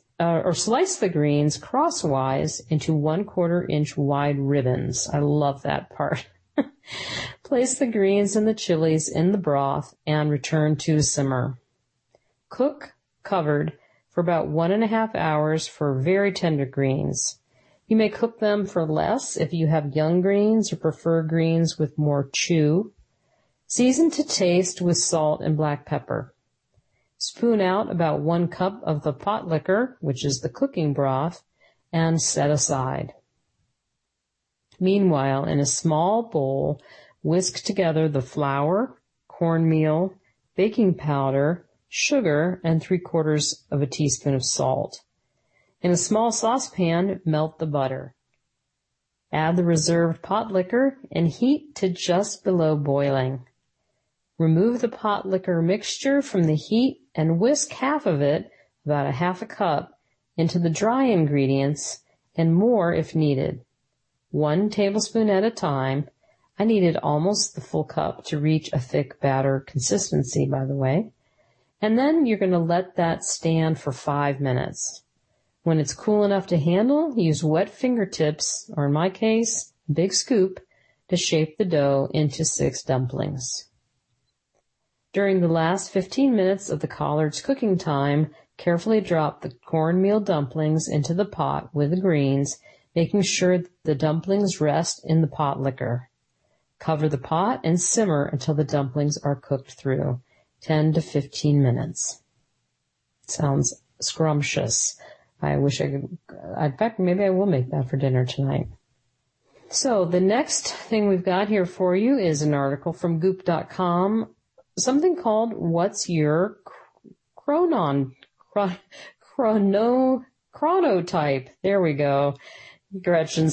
crosswise into 1/4 inch wide ribbons. I love that part. Place the greens and the chilies in the broth and return to simmer. Cook, covered, for about 1.5 hours for very tender greens. You may cook them for less if you have young greens or prefer greens with more chew. Season to taste with salt and black pepper. Spoon out about 1 cup of the pot liquor, which is the cooking broth, and set aside. Meanwhile, in a small bowl, whisk together the flour, cornmeal, baking powder, sugar, and 3/4 of a teaspoon of salt. In a small saucepan, melt the butter. Add the reserved pot liquor and heat to just below boiling. Remove the pot liquor mixture from the heat and whisk half of it, about 1/2 cup, into the dry ingredients and more if needed. 1 tablespoon at a time. I needed almost the full cup to reach a thick batter consistency, by the way. And then you're going to let that stand for 5 minutes. When it's cool enough to handle, use wet fingertips, or in my case, big scoop, to shape the dough into 6 dumplings. During the last 15 minutes of the collard's cooking time, carefully drop the cornmeal dumplings into the pot with the greens, making sure that the dumplings rest in the pot liquor. Cover the pot and simmer until the dumplings are cooked through, 10 to 15 minutes. Sounds scrumptious. I wish I could, in fact, maybe I will make that for dinner tonight. So the next thing we've got here for you is an article from Goop.com, something called What's Your Chronotype? There we go. Gretchen,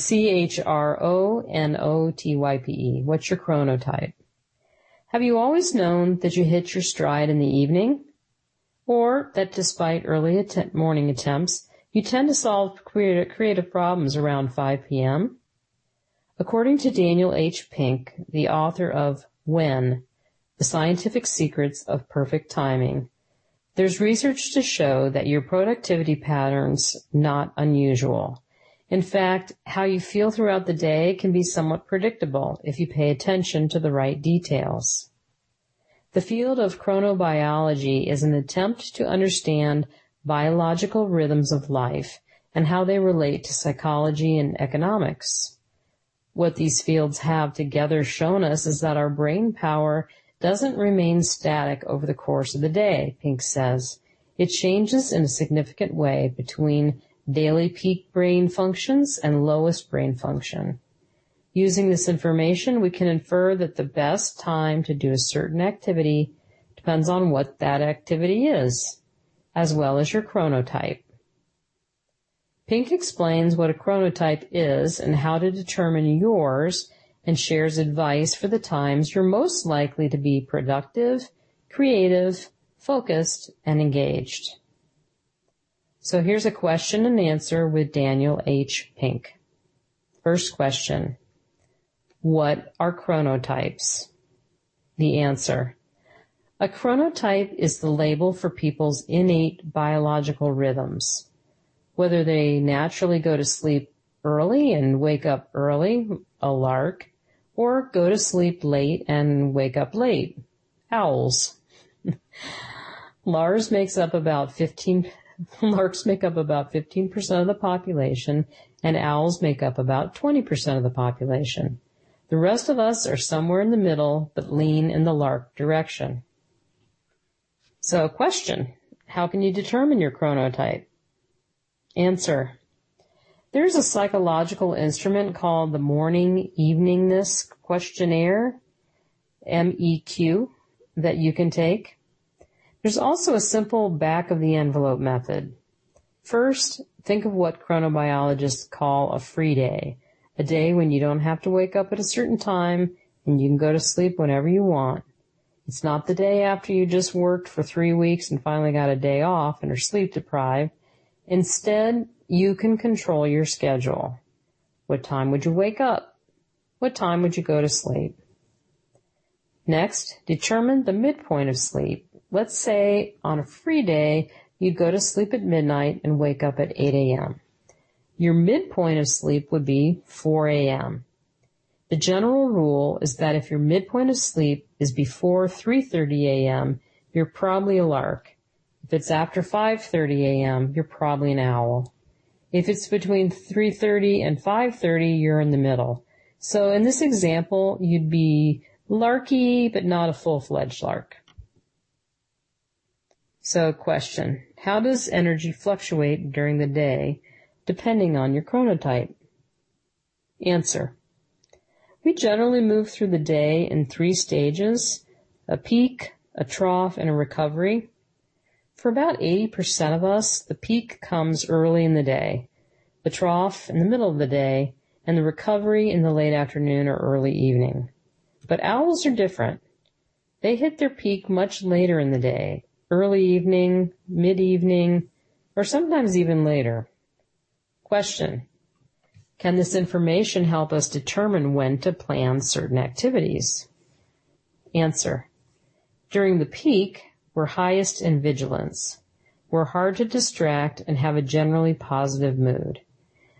CHRONOTYPE. What's your chronotype? Have you always known that you hit your stride in the evening? Or that despite early morning attempts, you tend to solve creative problems around 5 p.m.? According to Daniel H. Pink, the author of When, The Scientific Secrets of Perfect Timing, there's research to show that your productivity patterns not unusual. In fact, how you feel throughout the day can be somewhat predictable if you pay attention to the right details. The field of chronobiology is an attempt to understand biological rhythms of life and how they relate to psychology and economics. What these fields have together shown us is that our brain power doesn't remain static over the course of the day, Pink says. It changes in a significant way between daily peak brain functions and lowest brain function. Using this information, we can infer that the best time to do a certain activity depends on what that activity is, as well as your chronotype. Pink explains what a chronotype is and how to determine yours, and shares advice for the times you're most likely to be productive, creative, focused, and engaged. So here's a question and answer with Daniel H. Pink. First question. What are chronotypes? The answer. A chronotype is the label for people's innate biological rhythms. Whether they naturally go to sleep early and wake up early, a lark, or go to sleep late and wake up late, owls. Larks make up about 15% of the population, and owls make up about 20% of the population. The rest of us are somewhere in the middle, but lean in the lark direction. So, question. How can you determine your chronotype? Answer. There's a psychological instrument called the Morning Eveningness Questionnaire, MEQ, that you can take. There's also a simple back-of-the-envelope method. First, think of what chronobiologists call a free day, a day when you don't have to wake up at a certain time and you can go to sleep whenever you want. It's not the day after you just worked for 3 weeks and finally got a day off and are sleep deprived. Instead, you can control your schedule. What time would you wake up? What time would you go to sleep? Next, determine the midpoint of sleep. Let's say on a free day, you go to sleep at midnight and wake up at 8 a.m. Your midpoint of sleep would be 4 a.m. The general rule is that if your midpoint of sleep is before 3:30 a.m., you're probably a lark. If it's after 5:30 a.m., you're probably an owl. If it's between 3:30 and 5:30, you're in the middle. So in this example, you'd be larky, but not a full-fledged lark. So question, how does energy fluctuate during the day depending on your chronotype? Answer, we generally move through the day in 3 stages, a peak, a trough, and a recovery. For about 80% of us, the peak comes early in the day, the trough in the middle of the day, and the recovery in the late afternoon or early evening. But owls are different. They hit their peak much later in the day, early evening, mid-evening, or sometimes even later. Question, can this information help us determine when to plan certain activities? Answer, during the peak, we're highest in vigilance. We're hard to distract and have a generally positive mood.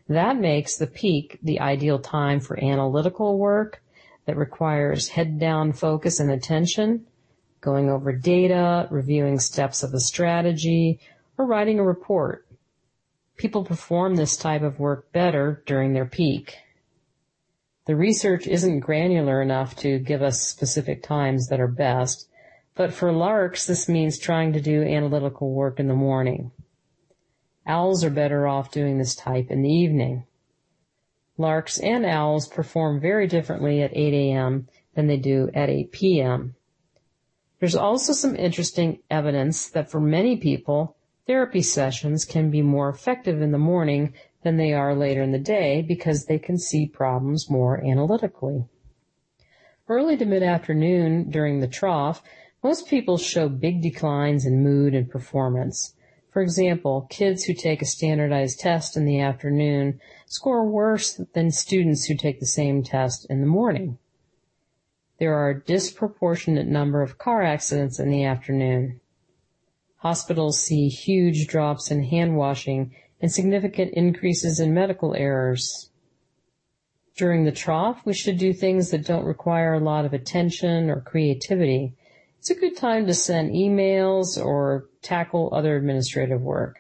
That makes the peak the ideal time for analytical work that requires head-down focus and attention, going over data, reviewing steps of a strategy, or writing a report. People perform this type of work better during their peak. The research isn't granular enough to give us specific times that are best, but for larks, this means trying to do analytical work in the morning. Owls are better off doing this type in the evening. Larks and owls perform very differently at 8 a.m. than they do at 8 p.m. There's also some interesting evidence that for many people, therapy sessions can be more effective in the morning than they are later in the day because they can see problems more analytically. Early to mid-afternoon during the trough, most people show big declines in mood and performance. For example, kids who take a standardized test in the afternoon score worse than students who take the same test in the morning. There are a disproportionate number of car accidents in the afternoon. Hospitals see huge drops in hand washing and significant increases in medical errors. During the trough, we should do things that don't require a lot of attention or creativity. It's a good time to send emails or tackle other administrative work.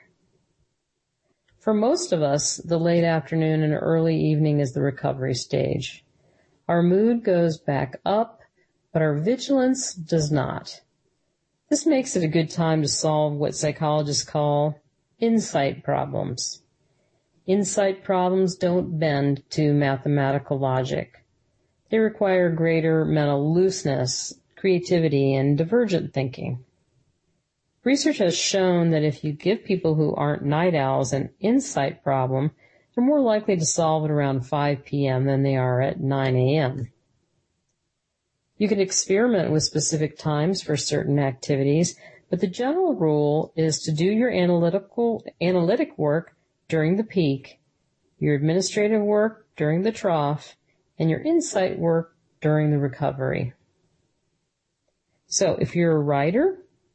For most of us, the late afternoon and early evening is the recovery stage. Our mood goes back up, but our vigilance does not. This makes it a good time to solve what psychologists call insight problems. Insight problems don't bend to mathematical logic. They require greater mental looseness, creativity, and divergent thinking. Research has shown that if you give people who aren't night owls an insight problem, they're more likely to solve it around 5 p.m. than they are at 9 a.m. You can experiment with specific times for certain activities, but the general rule is to do your analytic work during the peak, your administrative work during the trough, and your insight work during the recovery. So if you're a writer,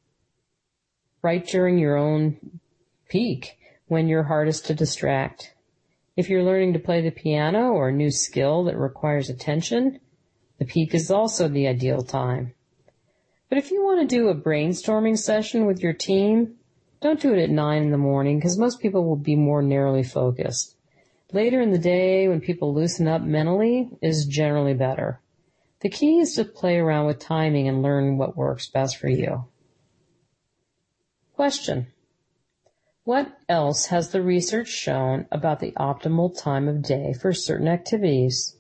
write during your own peak when you're hardest to distract. If you're learning to play the piano or a new skill that requires attention, the peak is also the ideal time. But if you want to do a brainstorming session with your team, don't do it at 9 in the morning because most people will be more narrowly focused. Later in the day, when people loosen up mentally, is generally better. The key is to play around with timing and learn what works best for you. Question: what else has the research shown about the optimal time of day for certain activities?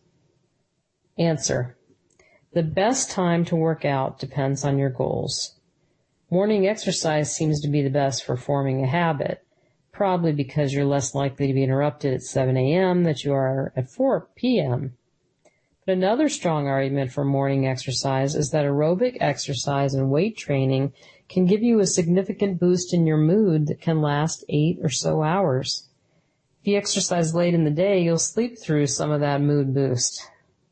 Answer: the best time to work out depends on your goals. Morning exercise seems to be the best for forming a habit, probably because you're less likely to be interrupted at 7 a.m. than you are at 4 p.m. But another strong argument for morning exercise is that aerobic exercise and weight training can give you a significant boost in your mood that can last 8 or so hours. If you exercise late in the day, you'll sleep through some of that mood boost.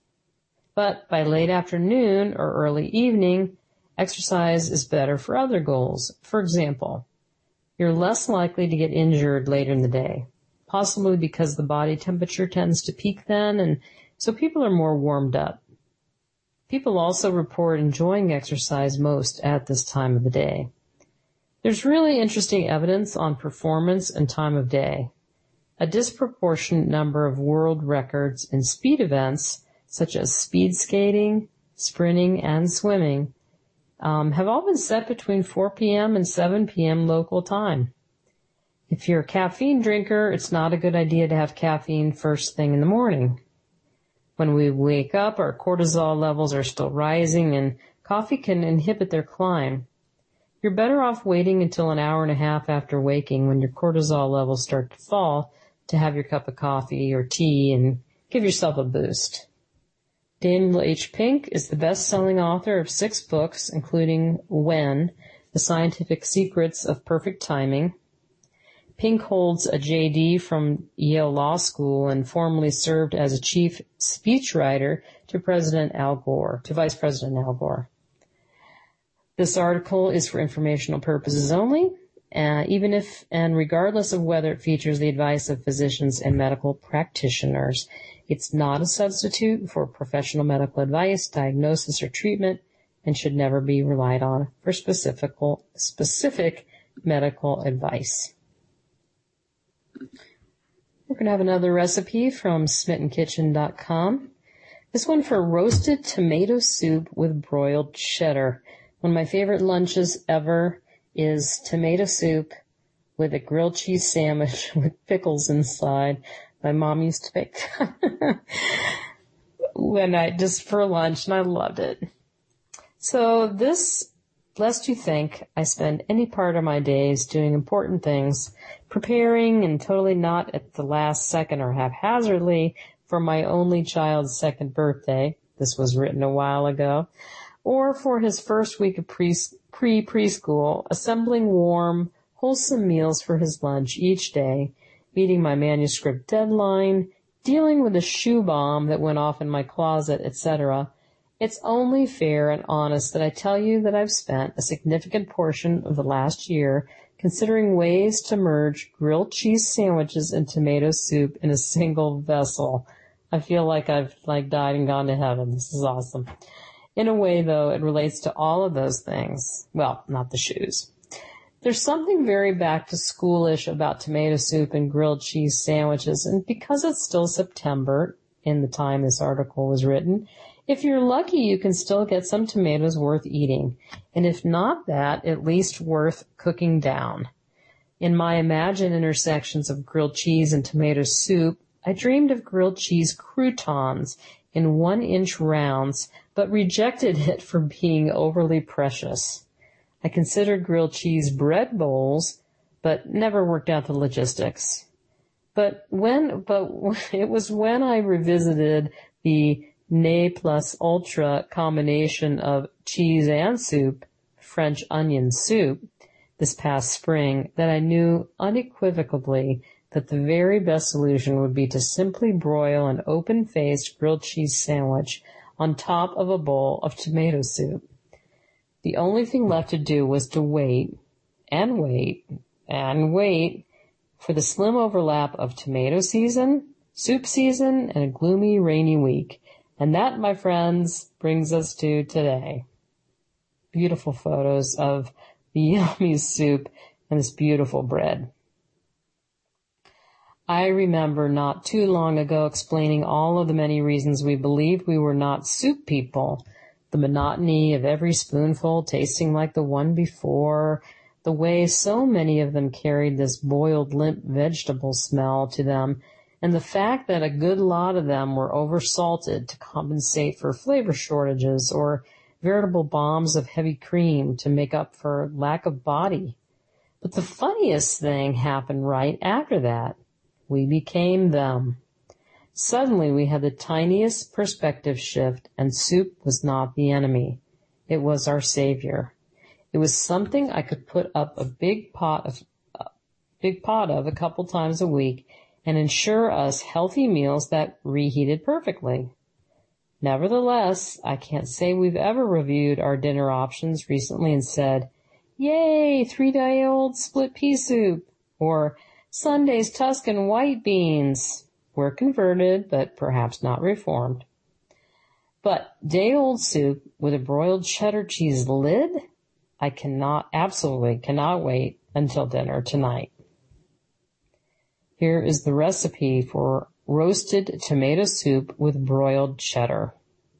But by late afternoon or early evening, exercise is better for other goals. For example, you're less likely to get injured later in the day, possibly because the body temperature tends to peak then, and so people are more warmed up. People also report enjoying exercise most at this time of the day. There's really interesting evidence on performance and time of day. A disproportionate number of world records in speed events, such as speed skating, sprinting, and swimming, have all been set between 4 p.m. and 7 p.m. local time. If you're a caffeine drinker, it's not a good idea to have caffeine first thing in the morning. When we wake up, our cortisol levels are still rising, and coffee can inhibit their climb. You're better off waiting until an hour and a half after waking when your cortisol levels start to fall to have your cup of coffee or tea and give yourself a boost. Daniel H. Pink is the best-selling author of 6 books, including When, The Scientific Secrets of Perfect Timing. Pink holds a J.D. from Yale Law School and formerly served as a chief speechwriter to Vice President Al Gore. This article is for informational purposes only. even if and regardless of whether it features the advice of physicians and medical practitioners. It's not a substitute for professional medical advice, diagnosis, or treatment, and should never be relied on for specific medical advice. We're going to have another recipe from SmittenKitchen.com. This one for roasted tomato soup with broiled cheddar. One of my favorite lunches ever is tomato soup with a grilled cheese sandwich with pickles inside. My mom used to make that just for lunch, and I loved it. So this, lest you think I spend any part of my days doing important things, preparing and totally not at the last second or haphazardly for my only child's second birthday, this was written a while ago, or for his first week of preschool, assembling warm, wholesome meals for his lunch each day, meeting my manuscript deadline, dealing with a shoe bomb that went off in my closet, etc. It's only fair and honest that I tell you that I've spent a significant portion of the last year considering ways to merge grilled cheese sandwiches and tomato soup in a single vessel. I feel like I've died and gone to heaven. This is awesome. In a way, though, it relates to all of those things. Well, not the shoes. There's something very back to schoolish about tomato soup and grilled cheese sandwiches, and because it's still September, in the time this article was written, if you're lucky, you can still get some tomatoes worth eating, and if not that, at least worth cooking down. In my imagined intersections of grilled cheese and tomato soup, I dreamed of grilled cheese croutons in 1-inch rounds, but rejected it for being overly precious. I considered grilled cheese bread bowls, but never worked out the logistics. But it was when I revisited the Ne plus ultra combination of cheese and soup, French onion soup, this past spring, that I knew unequivocally that the very best solution would be to simply broil an open-faced grilled cheese sandwich on top of a bowl of tomato soup. The only thing left to do was to wait and wait and wait for the slim overlap of tomato season, soup season, and a gloomy, rainy week. And that, my friends, brings us to today. Beautiful photos of the yummy soup and this beautiful bread. I remember not too long ago explaining all of the many reasons we believed we were not soup people. The monotony of every spoonful tasting like the one before, the way so many of them carried this boiled limp vegetable smell to them, and the fact that a good lot of them were oversalted to compensate for flavor shortages or veritable bombs of heavy cream to make up for lack of body. But the funniest thing happened right after that. We became them. Suddenly we had the tiniest perspective shift, and soup was not the enemy. It was our savior. It was something I could put up a big pot of a couple times a week and ensure us healthy meals that reheated perfectly. Nevertheless, I can't say we've ever reviewed our dinner options recently and said, "Yay, 3-day-old split pea soup," or "Sunday's Tuscan white beans." We're converted, but perhaps not reformed. But day-old soup with a broiled cheddar cheese lid? I absolutely cannot wait until dinner tonight. Here is the recipe for roasted tomato soup with broiled cheddar.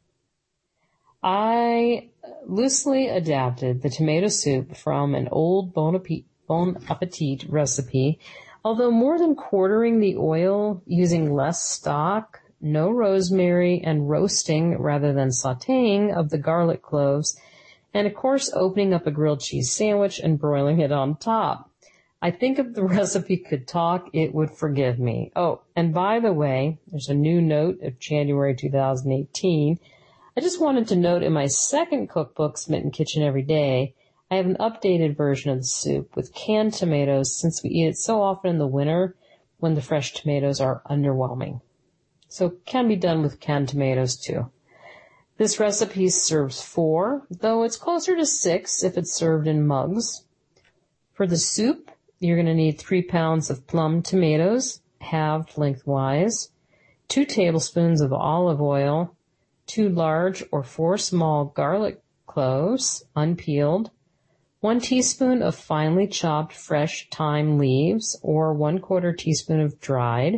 I loosely adapted the tomato soup from an old Bon Appetit recipe, although more than quartering the oil, using less stock, no rosemary, and roasting rather than sautéing of the garlic cloves, and of course opening up a grilled cheese sandwich and broiling it on top. I think if the recipe could talk, it would forgive me. Oh, and by the way, there's a new note of January 2018. I just wanted to note in my second cookbook, Smitten Kitchen Every Day, I have an updated version of the soup with canned tomatoes since we eat it so often in the winter when the fresh tomatoes are underwhelming. So it can be done with canned tomatoes too. This recipe serves 4, though it's closer to 6 if it's served in mugs. For the soup, you're going to need 3 pounds of plum tomatoes, halved lengthwise, 2 tablespoons of olive oil, 2 large or 4 small garlic cloves, unpeeled, 1 teaspoon of finely chopped fresh thyme leaves or 1/4 teaspoon of dried,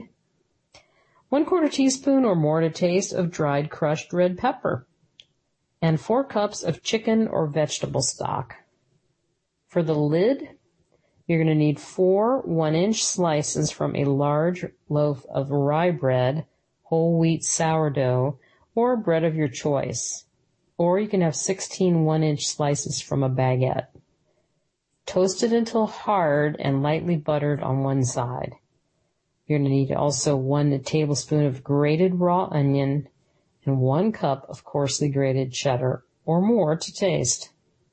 1/4 teaspoon or more to taste of dried crushed red pepper, and 4 cups of chicken or vegetable stock. For the lid, you're going to need 4 1-inch slices from a large loaf of rye bread, whole wheat sourdough, or bread of your choice. Or you can have 16 1-inch slices from a baguette. Toasted until hard and lightly buttered on one side. You're going to need also 1 tablespoon of grated raw onion and 1 cup of coarsely grated cheddar, or more to taste.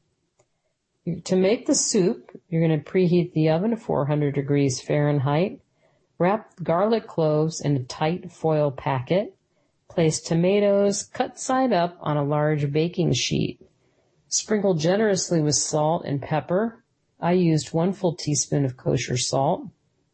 To make the soup, you're going to preheat the oven to 400 degrees Fahrenheit, wrap garlic cloves in a tight foil packet, place tomatoes cut side up on a large baking sheet. Sprinkle generously with salt and pepper. I used 1 full teaspoon of kosher salt.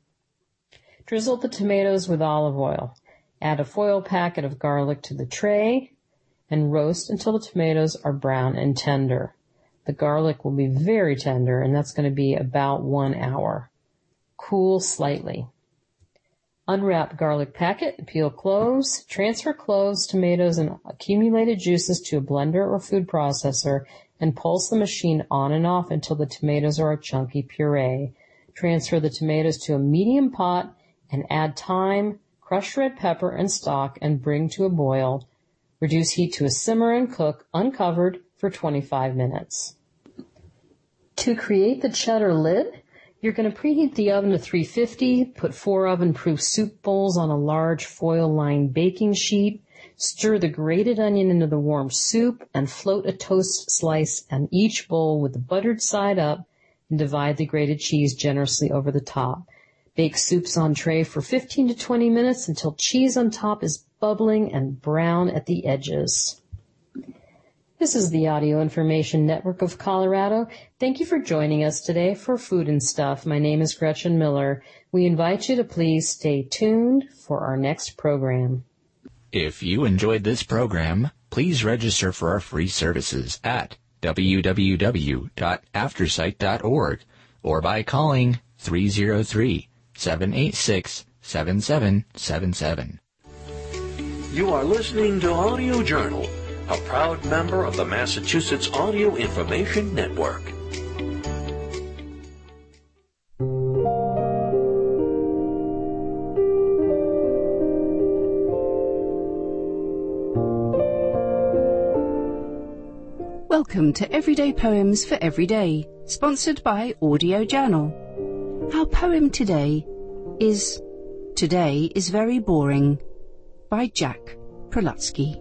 Drizzle the tomatoes with olive oil. Add a foil packet of garlic to the tray and roast until the tomatoes are brown and tender. The garlic will be very tender, and that's going to be about 1 hour. Cool slightly. Unwrap garlic packet, peel cloves, transfer cloves, tomatoes, and accumulated juices to a blender or food processor, and pulse the machine on and off until the tomatoes are a chunky puree. Transfer the tomatoes to a medium pot and add thyme, crushed red pepper, and stock, and bring to a boil. Reduce heat to a simmer and cook, uncovered, for 25 minutes. To create the cheddar lid, you're going to preheat the oven to 350, put 4 oven-proof soup bowls on a large foil-lined baking sheet, stir the grated onion into the warm soup, and float a toast slice on each bowl with the buttered side up, and divide the grated cheese generously over the top. Bake soups on tray for 15 to 20 minutes until cheese on top is bubbling and brown at the edges. This is the Audio Information Network of Colorado. Thank you for joining us today for Food and Stuff. My name is Gretchen Miller. We invite you to please stay tuned for our next program. If you enjoyed this program, please register for our free services at www.aftersight.org or by calling 303-786-7777. You are listening to Audio Journal, a proud member of the Massachusetts Audio Information Network. Welcome to Everyday Poems for Every Day, sponsored by Audio Journal. Our poem today is Today is Very Boring by Jack Prolutsky.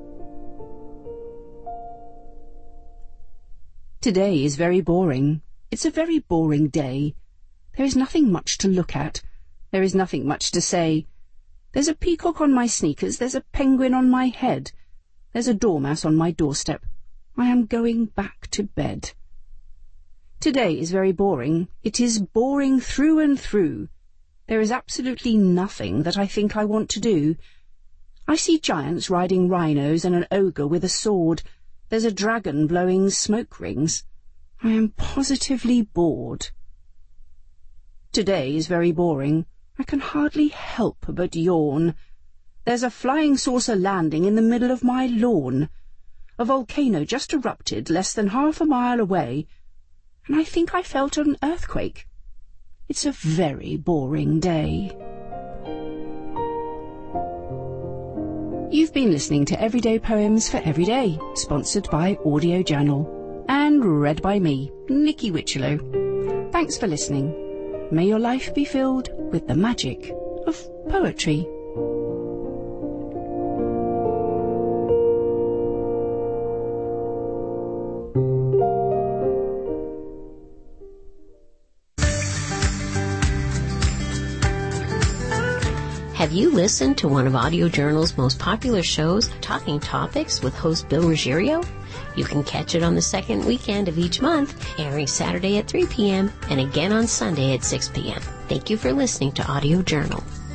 Today is very boring. It's a very boring day. There is nothing much to look at. There is nothing much to say. There's a peacock on my sneakers. There's a penguin on my head. There's a dormouse on my doorstep. I am going back to bed. Today is very boring. It is boring through and through. There is absolutely nothing that I think I want to do. I see giants riding rhinos and an ogre with a sword. There's a dragon blowing smoke rings. I am positively bored. Today is very boring. I can hardly help but yawn. There's a flying saucer landing in the middle of my lawn. A volcano just erupted less than half a mile away, and I think I felt an earthquake. It's a very boring day. You've been listening to Everyday Poems for Every Day, sponsored by Audio Journal, and read by me, Nikki Witchelow. Thanks for listening. May your life be filled with the magic of poetry. Have you listened to one of Audio Journal's most popular shows, Talking Topics with host Bill Ruggiero? You can catch it on the second weekend of each month, airing Saturday at 3 p.m. and again on Sunday at 6 p.m. Thank you for listening to Audio Journal.